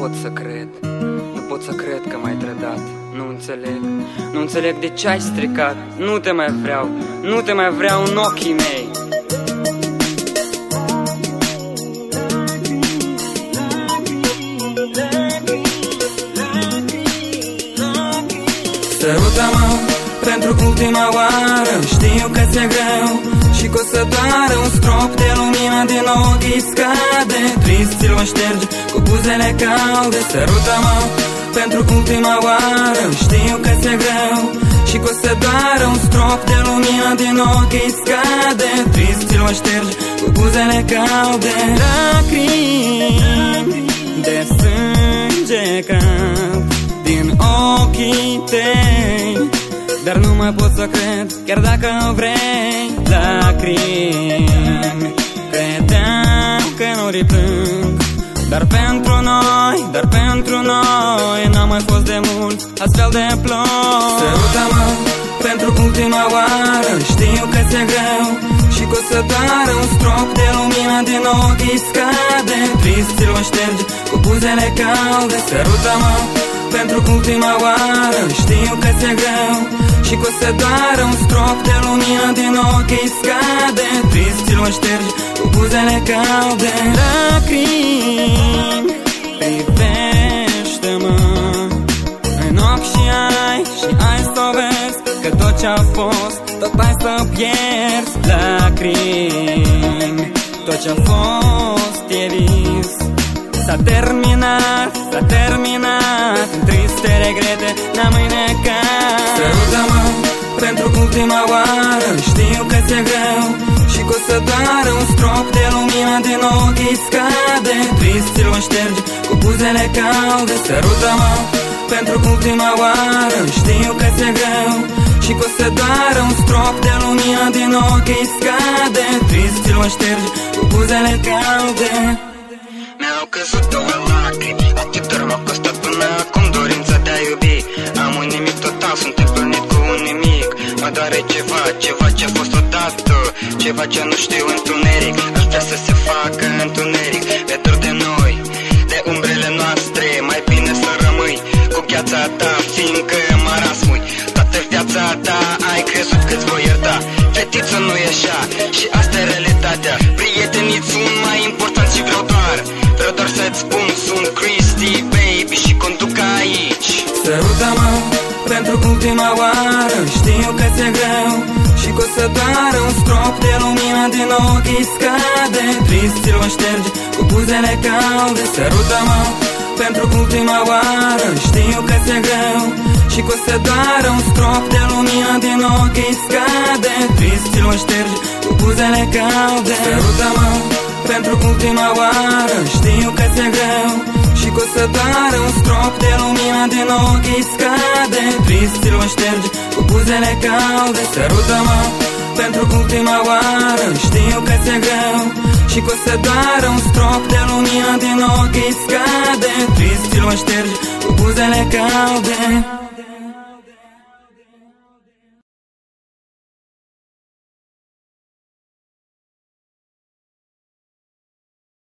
pot să cred, nu pot să cred că m-ai trădat. Nu înțeleg de ce ai stricat. Nu te mai vreau în ochii mei. Sărută-mă pentru ultima oară. Știu că ți-e greu și că o să doară. Un strop de lumină din ochii scade. Trist ți-l voi șterge cu buzele calde. Sărută-mă pentru ultima oară. Știu că ți-e greu și că o să doară. Un strop de lumină din ochii scade. Trist ți-l voi șterge cu buzele calde. Lacrimi de sânge cad din ochii tăi, dar nu mai pot să cred, chiar dacă vrei. Lacrimi, credeam că nu-ri plâng, dar pentru noi n-a mai fost de mult astfel de ploi. Sărută-mă pentru ultima oară. Știu că ți-e greu și că o să doară. Un strop de lumină din ochii scade. Trist ți-l voi șterge cu buzele calde. Sărută-mă pentru ultima oară. Știu că ți-e greu și că o să doară. Un strop de lumină din ochii scade. Trist ți-l voi șterge cu buzele calde. Lacrimi, privește-mă în ochi și ai să vezi că tot ce-a fost, tot ai să pierzi. Lacrimi, tot ce-a fost e vis. S-a terminat, în triste regrete n-am înecat. Sărută-mă pentru ultima oară. Știu că ți-e greu și că o să doară. Un strop de lumină din ochii scade. Trist ți-l voi șterge cu buzele calde. Sărută-mă pentru ultima oară. Știu că ți-e greu și că o să doară. Un strop de lumină din ochii scade. Trist ți-l voi șterge cu buzele calde. Mi-au căzut două lacrimi, atât doar m-a costat până acum dorința de a iubi. Am un nimic total, sunt întâlnit cu un nimic. Mă doare ceva ce-a fost odată, ceva ce nu știu întuneric. Aș vrea să se facă întuneric. Mi-e dor de noi, de umbrele noastre. Mai bine să rămâi cu gheața ta, fiindcă mă rasmui. Toată viața ta ai crezut că-ți voi ierta. Fetiță, nu e așa și asta e realitatea. Prietenii sunt mai importanți și vreau doar să-ți spun, sunt Cristi, baby, și conduc aici. Sărută-mă pentru ultima oară. Știu că ți-e greu și că o să doară. Un strop de lumină din ochii scade. Trist ți-l voi șterge cu buzele calde. Sărută-mă pentru ultima oară. Știu că ți-e greu și că o să doară. Un strop de lumină din ochii scade. Trist ți-l voi șterge cu buzele calde. Sărută-mă pentru ultima oară. Știu că ți-e greu și că o să doară. Un strop de lumină din ochii scade. Trist ți-l voi șterge cu buzele calde. Sărută-mă pentru ultima oară. Știu că ți-e greu și că o să doară. Un strop de lumină din ochii scade. Trist ți-l voi șterge cu buzele calde.